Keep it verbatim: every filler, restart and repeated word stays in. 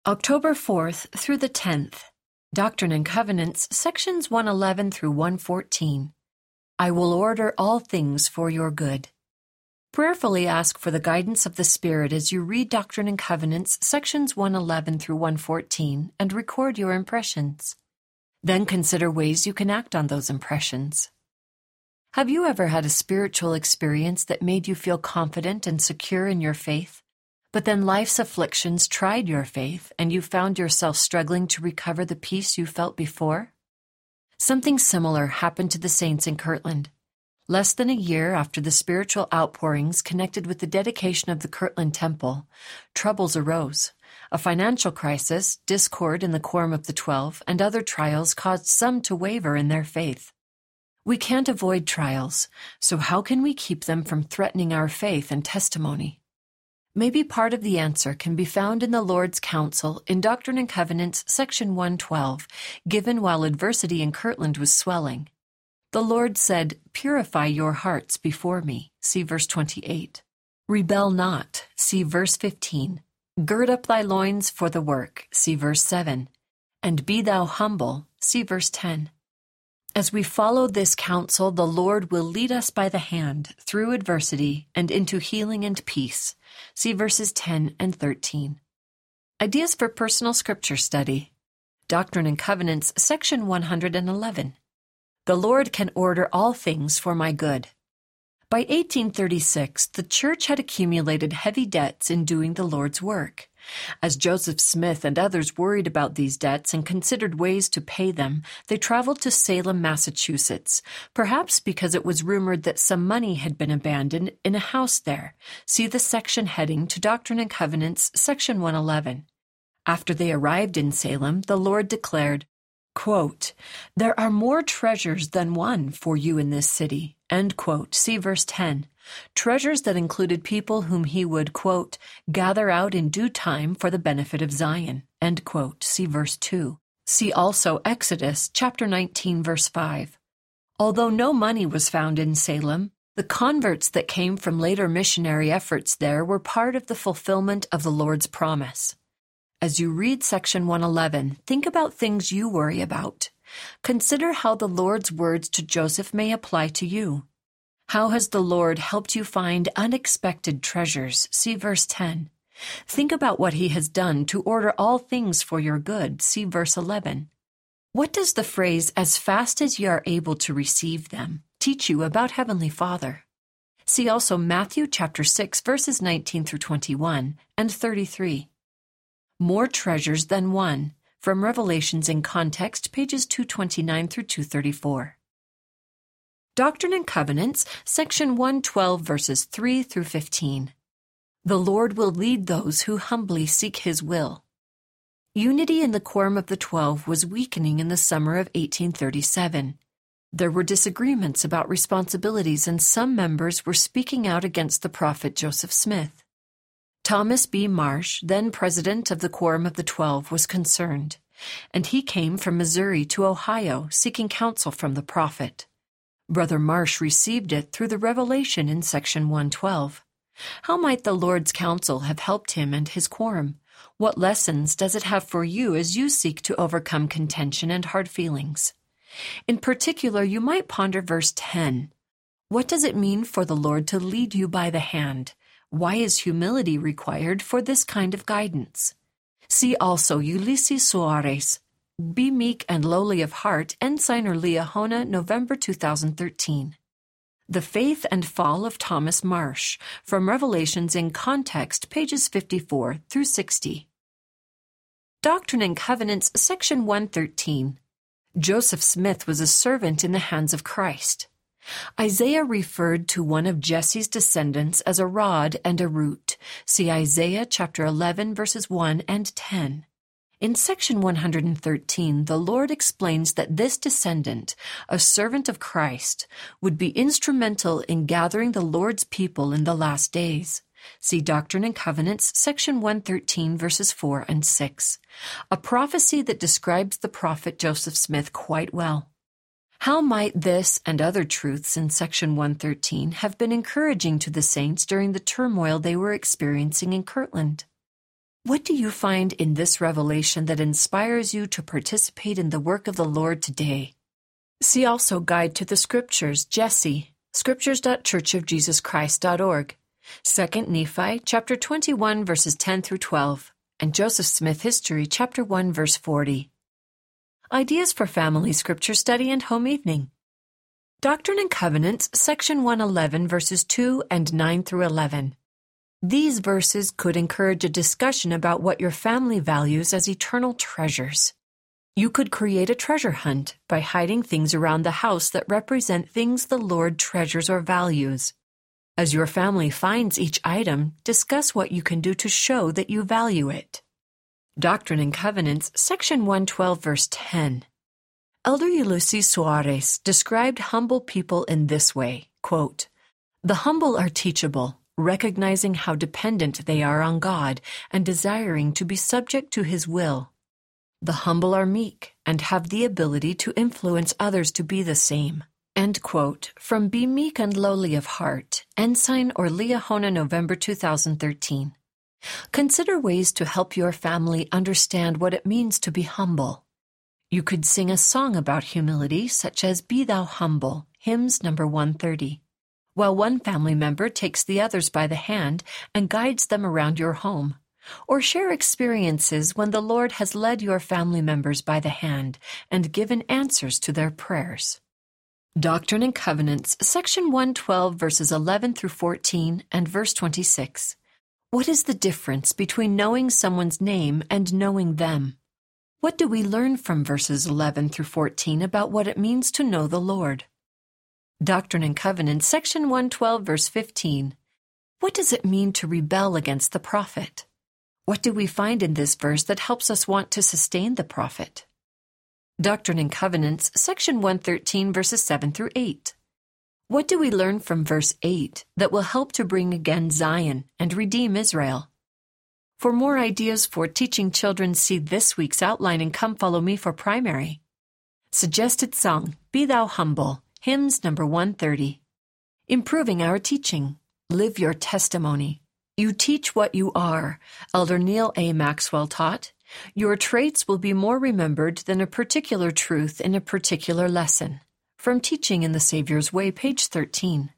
October fourth through the tenth, Doctrine and Covenants, sections one eleven through one fourteen. I will order all things for your good. Prayerfully ask for the guidance of the Spirit as you read Doctrine and Covenants, sections one eleven through one fourteen, and record your impressions. Then consider ways you can act on those impressions. Have you ever had a spiritual experience that made you feel confident and secure in your faith? But then life's afflictions tried your faith, and you found yourself struggling to recover the peace you felt before? Something similar happened to the saints in Kirtland. Less than a year after the spiritual outpourings connected with the dedication of the Kirtland Temple, troubles arose. A financial crisis, discord in the Quorum of the Twelve, and other trials caused some to waver in their faith. We can't avoid trials, so how can we keep them from threatening our faith and testimony? Maybe part of the answer can be found in the Lord's counsel in Doctrine and Covenants, section one twelve, given while adversity in Kirtland was swelling. The Lord said, "Purify your hearts before me," see verse twenty-eight. "Rebel not," see verse fifteen. "Gird up thy loins for the work," see verse seven. "And be thou humble," see verse ten. As we follow this counsel, the Lord will lead us by the hand through adversity and into healing and peace. See verses ten and thirteen. Ideas for personal scripture study. Doctrine and Covenants, section one eleven. The Lord can order all things for my good. By eighteen thirty-six, the church had accumulated heavy debts in doing the Lord's work. As Joseph Smith and others worried about these debts and considered ways to pay them, they traveled to Salem, Massachusetts, perhaps because it was rumored that some money had been abandoned in a house there. See the section heading to Doctrine and Covenants, section one eleven. After they arrived in Salem, the Lord declared, quote, "There are more treasures than one for you in this city," end quote. See verse ten. Treasures that included people whom he would, quote, "gather out in due time for the benefit of Zion," end quote. See verse two. See also Exodus chapter nineteen, verse five. Although no money was found in Salem, the converts that came from later missionary efforts there were part of the fulfillment of the Lord's promise. As you read section one eleven, think about things you worry about. Consider how the Lord's words to Joseph may apply to you. How has the Lord helped you find unexpected treasures? See verse ten. Think about what he has done to order all things for your good. See verse eleven. What does the phrase, "as fast as ye are able to receive them," teach you about Heavenly Father? See also Matthew chapter six, verses nineteen through twenty-one and thirty-three. More treasures than one, from Revelations in Context, pages two twenty-nine through two thirty-four. Doctrine and Covenants, section one twelve, verses three through fifteen. The Lord will lead those who humbly seek his will. Unity in the Quorum of the Twelve was weakening in the summer of eighteen thirty-seven. There were disagreements about responsibilities, and some members were speaking out against the prophet Joseph Smith. Thomas B. Marsh, then president of the Quorum of the Twelve, was concerned, and he came from Missouri to Ohio seeking counsel from the prophet. Brother Marsh received it through the revelation in section one twelve. How might the Lord's counsel have helped him and his quorum? What lessons does it have for you as you seek to overcome contention and hard feelings? In particular, you might ponder verse ten. What does it mean for the Lord to lead you by the hand? Why is humility required for this kind of guidance? See also Ulysses Soares, Be Meek and Lowly of Heart, Ensign or Liahona, November two thousand thirteen. The Faith and Fall of Thomas Marsh, from Revelations in Context, pages fifty-four through sixty. Doctrine and Covenants, section one thirteen. Joseph Smith was a servant in the hands of Christ. Isaiah referred to one of Jesse's descendants as a rod and a root. See Isaiah chapter eleven, verses one and ten. In section one thirteen, the Lord explains that this descendant, a servant of Christ, would be instrumental in gathering the Lord's people in the last days. See Doctrine and Covenants, section one thirteen, verses four and six, a prophecy that describes the prophet Joseph Smith quite well. How might this and other truths in section one thirteen have been encouraging to the saints during the turmoil they were experiencing in Kirtland? What do you find in this revelation that inspires you to participate in the work of the Lord today? See also Guide to the Scriptures, Jesse, scriptures dot church of jesus christ dot org, Second Nephi, chapter twenty-one, verses ten through twelve, and Joseph Smith History, chapter one, verse forty. Ideas for Family Scripture Study and Home Evening. Doctrine and Covenants, section one eleven, verses two and nine through eleven. These verses could encourage a discussion about what your family values as eternal treasures. You could create a treasure hunt by hiding things around the house that represent things the Lord treasures or values. As your family finds each item, discuss what you can do to show that you value it. Doctrine and Covenants, section one twelve, verse ten. Elder Ulysses Soares described humble people in this way, quote, "The humble are teachable, recognizing how dependent they are on God and desiring to be subject to His will. The humble are meek and have the ability to influence others to be the same." End quote. From Be Meek and Lowly of Heart, Ensign or Liahona, November two thousand thirteen. Consider ways to help your family understand what it means to be humble. You could sing a song about humility, such as Be Thou Humble, hymns number one thirty, while one family member takes the others by the hand and guides them around your home. Or share experiences when the Lord has led your family members by the hand and given answers to their prayers. Doctrine and Covenants, section one twelve, verses eleven through fourteen and verse twenty-six. What is the difference between knowing someone's name and knowing them? What do we learn from verses eleven through fourteen about what it means to know the Lord? Doctrine and Covenants, section one twelve, verse fifteen. What does it mean to rebel against the prophet? What do we find in this verse that helps us want to sustain the prophet? Doctrine and Covenants, section one thirteen, verses seven through eight. What do we learn from verse eight that will help to bring again Zion and redeem Israel? For more ideas for teaching children, see this week's outline and Come Follow Me for primary. Suggested song, Be Thou Humble, hymns number one thirty. Improving our teaching, live your testimony. You teach what you are, Elder Neil A. Maxwell taught. Your traits will be more remembered than a particular truth in a particular lesson. From Teaching in the Savior's Way, page thirteen.